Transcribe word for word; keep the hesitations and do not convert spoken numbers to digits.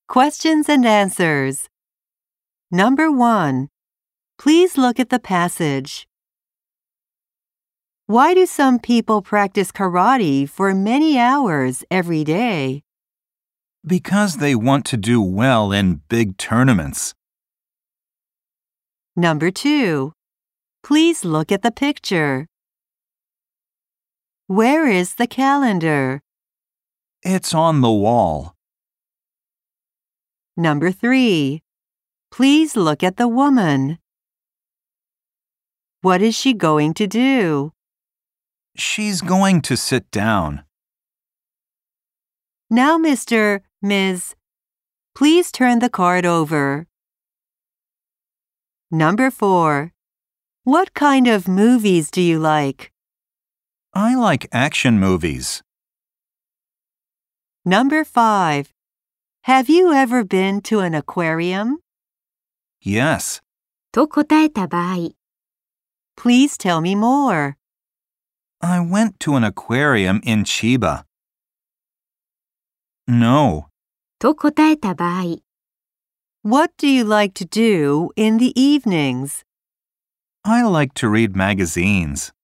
Questions and answers. Number one. Please look at the passage. Why do some people practice karate for many hours every day? Because they want to do well in big tournaments. Number two. Please look at the picture. Where is the calendar? It's on the wall. Number three. Please look at the woman. What is she going to do? She's going to sit down. Now, Mister Miz Please turn the card over. Number four. What kind of movies do you like? I like action movies. Number five. Have you ever been to an aquarium? Yes. と答えた場合、 Please tell me more. I went to an aquarium in Chiba. No. と答えた場合、 What do you like to do in the evenings? I like to read magazines.